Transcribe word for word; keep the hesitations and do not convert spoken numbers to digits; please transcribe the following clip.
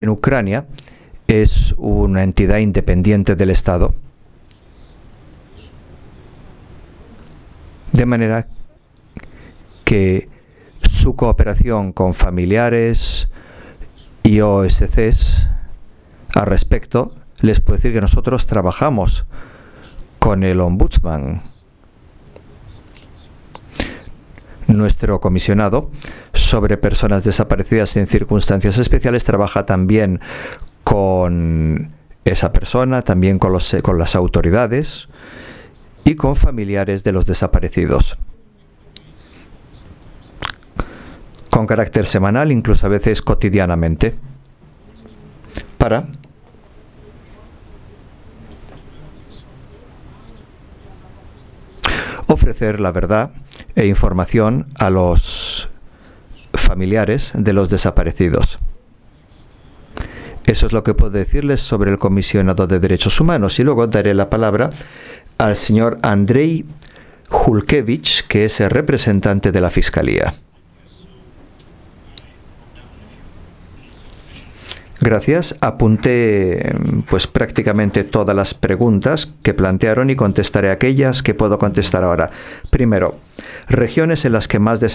en Ucrania es una entidad independiente del Estado, de manera que su cooperación con familiares y O S Cs al respecto, les puedo decir que nosotros trabajamos con el Ombudsman. Nuestro comisionado sobre personas desaparecidas en circunstancias especiales trabaja también con esa persona, también con, los, con las autoridades y con familiares de los desaparecidos, con carácter semanal, incluso a veces cotidianamente, para ofrecer la verdad e información a los familiares de los desaparecidos. Eso es lo que puedo decirles sobre el Comisionado de Derechos Humanos. Y luego daré la palabra al señor Andrei Hulkevich, que es el representante de la Fiscalía. Gracias. Apunté pues prácticamente todas las preguntas que plantearon y contestaré aquellas que puedo contestar ahora. Primero, regiones en las que más